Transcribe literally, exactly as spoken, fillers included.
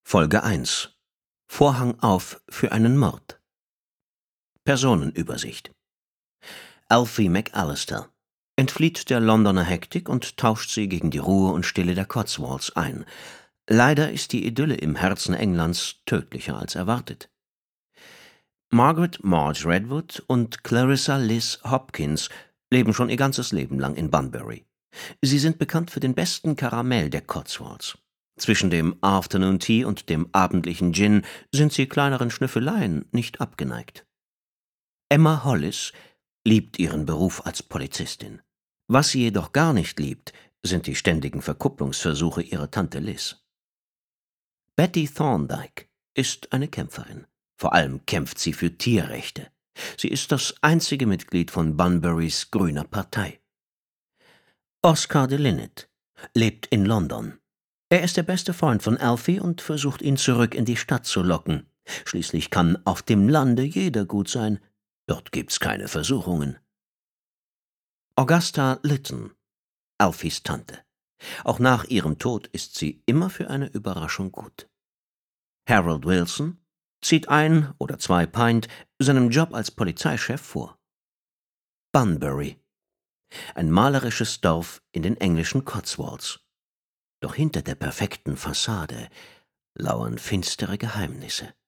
Folge eins: Vorhang auf für einen Mord. Personenübersicht. Alfie McAllister entflieht der Londoner Hektik und tauscht sie gegen die Ruhe und Stille der Cotswolds ein. Leider ist die Idylle im Herzen Englands tödlicher als erwartet. Margaret Marge Redwood und Clarissa Liz Hopkins leben schon ihr ganzes Leben lang in Bunbury. Sie sind bekannt für den besten Karamell der Cotswolds. Zwischen dem Afternoon Tea und dem abendlichen Gin sind sie kleineren Schnüffeleien nicht abgeneigt. Emma Hollis liebt ihren Beruf als Polizistin. Was sie jedoch gar nicht liebt, sind die ständigen Verkupplungsversuche ihrer Tante Liz. Betty Thorndyke ist eine Kämpferin. Vor allem kämpft sie für Tierrechte. Sie ist das einzige Mitglied von Bunburys Grüner Partei. Oscar de Linnet lebt in London. Er ist der beste Freund von Alfie und versucht, ihn zurück in die Stadt zu locken. Schließlich kann auf dem Lande jeder gut sein. Dort gibt's keine Versuchungen. Augusta Lytton, Alfies Tante. Auch nach ihrem Tod ist sie immer für eine Überraschung gut. Harold Wilson zieht ein oder zwei Pint seinem Job als Polizeichef vor. Bunbury, ein malerisches Dorf in den englischen Cotswolds. Doch hinter der perfekten Fassade lauern finstere Geheimnisse.